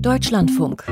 Deutschlandfunk.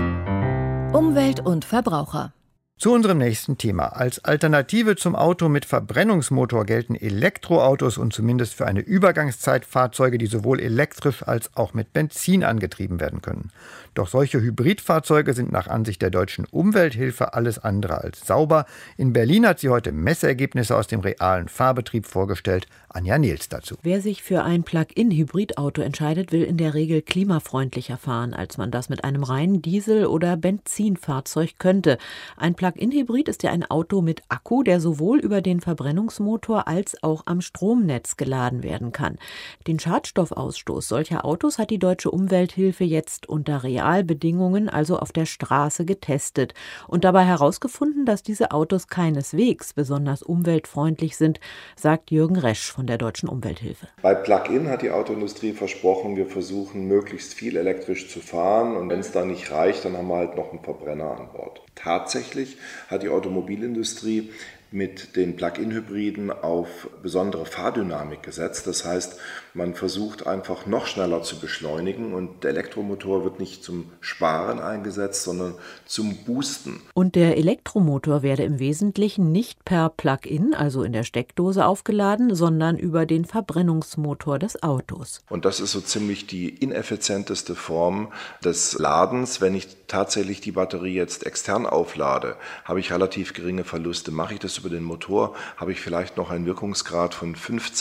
Umwelt und Verbraucher. Zu unserem nächsten Thema. Als Alternative zum Auto mit Verbrennungsmotor gelten Elektroautos und zumindest für eine Übergangszeit Fahrzeuge, die sowohl elektrisch als auch mit Benzin angetrieben werden können. Doch solche Hybridfahrzeuge sind nach Ansicht der Deutschen Umwelthilfe alles andere als sauber. In Berlin hat sie heute Messergebnisse aus dem realen Fahrbetrieb vorgestellt. Anja Nils dazu. Wer sich für ein Plug-in-Hybridauto entscheidet, will in der Regel klimafreundlicher fahren, als man das mit einem reinen Diesel- oder Benzinfahrzeug könnte. Ein Plug-in-Hybrid ist ja ein Auto mit Akku, der sowohl über den Verbrennungsmotor als auch am Stromnetz geladen werden kann. Den Schadstoffausstoß solcher Autos hat die Deutsche Umwelthilfe jetzt unter Realbedingungen, also auf der Straße, getestet und dabei herausgefunden, dass diese Autos keineswegs besonders umweltfreundlich sind, sagt Jürgen Resch von der Deutschen Umwelthilfe. Bei Plug-in hat die Autoindustrie versprochen, wir versuchen möglichst viel elektrisch zu fahren und wenn es da nicht reicht, dann haben wir halt noch einen Verbrenner an Bord. Tatsächlich hat die Automobilindustrie mit den Plug-in-Hybriden auf besondere Fahrdynamik gesetzt. Das heißt, man versucht einfach noch schneller zu beschleunigen und der Elektromotor wird nicht zum Sparen eingesetzt, sondern zum Boosten. Und der Elektromotor werde im Wesentlichen nicht per Plug-in, also in der Steckdose aufgeladen, sondern über den Verbrennungsmotor des Autos. Und das ist so ziemlich die ineffizienteste Form des Ladens. Wenn ich tatsächlich die Batterie jetzt extern auflade, habe ich relativ geringe Verluste. Mache ich das über den Motor, habe ich vielleicht noch einen Wirkungsgrad von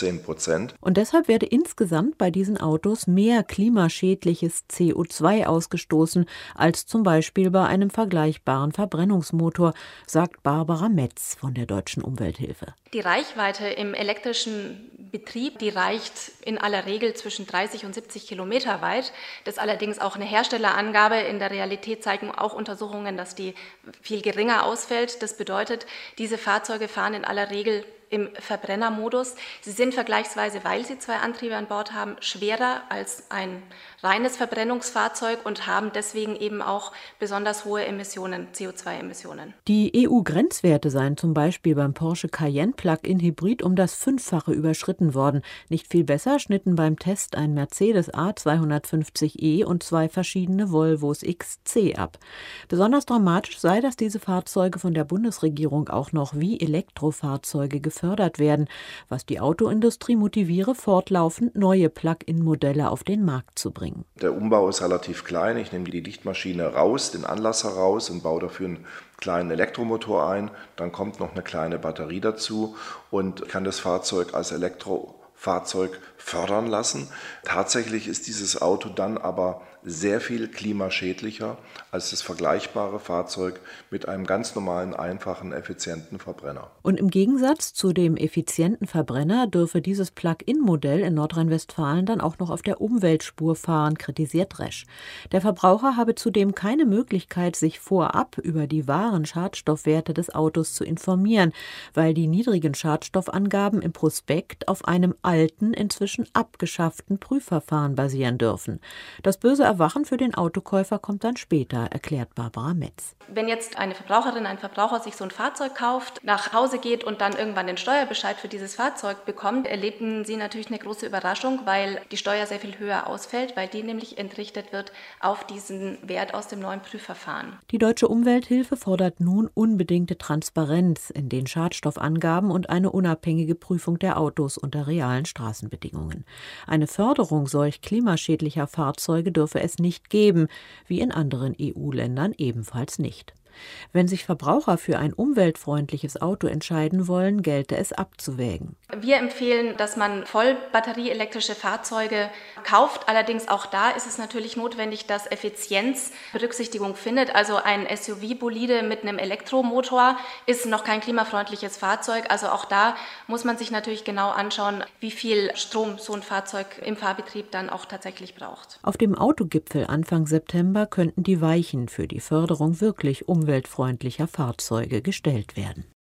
15%. Und deshalb werde insgesamt bei diesen Autos mehr klimaschädliches CO2 ausgestoßen als zum Beispiel bei einem vergleichbaren Verbrennungsmotor, sagt Barbara Metz von der Deutschen Umwelthilfe. Die Reichweite im elektrischen Betrieb, die reicht in aller Regel zwischen 30 und 70 Kilometer weit. Das ist allerdings auch eine Herstellerangabe. In der Realität zeigen auch Untersuchungen, dass die viel geringer ausfällt. Das bedeutet, diese Fahrzeuge fahren in aller Regel im Verbrennermodus. Sie sind vergleichsweise, weil sie zwei Antriebe an Bord haben, schwerer als ein reines Verbrennungsfahrzeug und haben deswegen eben auch besonders hohe Emissionen, CO2-Emissionen. Die EU-Grenzwerte seien zum Beispiel beim Porsche Cayenne Plug-in-Hybrid um das 5-fache überschritten worden. Nicht viel besser schnitten beim Test ein Mercedes A250e und zwei verschiedene Volvos XC ab. Besonders dramatisch sei, dass diese Fahrzeuge von der Bundesregierung auch noch wie Elektrofahrzeuge gefördert werden, was die Autoindustrie motiviere, fortlaufend neue Plug-in-Modelle auf den Markt zu bringen. Der Umbau ist relativ klein. Ich nehme die Lichtmaschine raus, den Anlasser raus und baue dafür einen kleinen Elektromotor ein. Dann kommt noch eine kleine Batterie dazu und kann das Fahrzeug als Elektrofahrzeug fördern lassen. Tatsächlich ist dieses Auto dann aber sehr viel klimaschädlicher als das vergleichbare Fahrzeug mit einem ganz normalen, einfachen, effizienten Verbrenner. Und im Gegensatz zu dem effizienten Verbrenner dürfe dieses Plug-in-Modell in Nordrhein-Westfalen dann auch noch auf der Umweltspur fahren, kritisiert Resch. Der Verbraucher habe zudem keine Möglichkeit, sich vorab über die wahren Schadstoffwerte des Autos zu informieren, weil die niedrigen Schadstoffangaben im Prospekt auf einem alten, inzwischen abgeschafften Prüfverfahren basieren dürfen. Das böse Erwachen für den Autokäufer kommt dann später, erklärt Barbara Metz. Wenn jetzt eine Verbraucherin, ein Verbraucher sich so ein Fahrzeug kauft, nach Hause geht und dann irgendwann den Steuerbescheid für dieses Fahrzeug bekommt, erleben sie natürlich eine große Überraschung, weil die Steuer sehr viel höher ausfällt, weil die nämlich entrichtet wird auf diesen Wert aus dem neuen Prüfverfahren. Die Deutsche Umwelthilfe fordert nun unbedingte Transparenz in den Schadstoffangaben und eine unabhängige Prüfung der Autos unter realen Straßenbedingungen. Eine Förderung solch klimaschädlicher Fahrzeuge dürfe es nicht geben, wie in anderen EU-Ländern ebenfalls nicht. Wenn sich Verbraucher für ein umweltfreundliches Auto entscheiden wollen, gelte es abzuwägen. Wir empfehlen, dass man voll batterieelektrische Fahrzeuge kauft. Allerdings auch da ist es natürlich notwendig, dass Effizienz Berücksichtigung findet. Also ein SUV-Bolide mit einem Elektromotor ist noch kein klimafreundliches Fahrzeug. Also auch da muss man sich natürlich genau anschauen, wie viel Strom so ein Fahrzeug im Fahrbetrieb dann auch tatsächlich braucht. Auf dem Autogipfel Anfang September könnten die Weichen für die Förderung wirklich umweltfreundlicher Fahrzeuge gestellt werden.